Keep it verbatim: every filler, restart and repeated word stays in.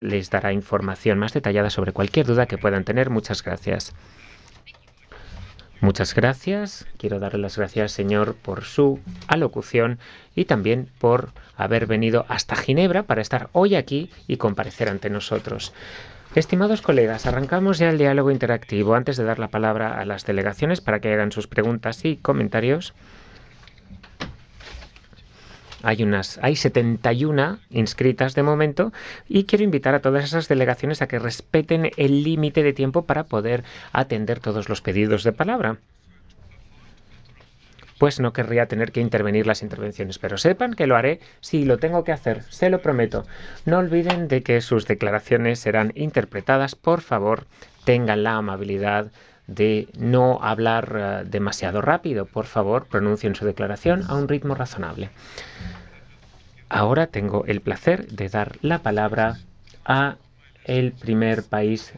les dará información más detallada sobre cualquier duda que puedan tener. Muchas gracias. Muchas gracias. Quiero darle las gracias, señor, por su alocución y también por haber venido hasta Ginebra para estar hoy aquí y comparecer ante nosotros. Estimados colegas, arrancamos ya el diálogo interactivo. Antes de dar la palabra a las delegaciones para que hagan sus preguntas y comentarios, Hay, unas, hay setenta y una inscritas de momento y quiero invitar a todas esas delegaciones a que respeten el límite de tiempo para poder atender todos los pedidos de palabra. Pues no querría tener que intervenir las intervenciones, pero sepan que lo haré si lo tengo que hacer, se lo prometo. No olviden de que sus declaraciones serán interpretadas. Por favor, tengan la amabilidad de no hablar uh, demasiado rápido. Por favor, pronuncien su declaración a un ritmo razonable. Ahora tengo el placer de dar la palabra a el primer país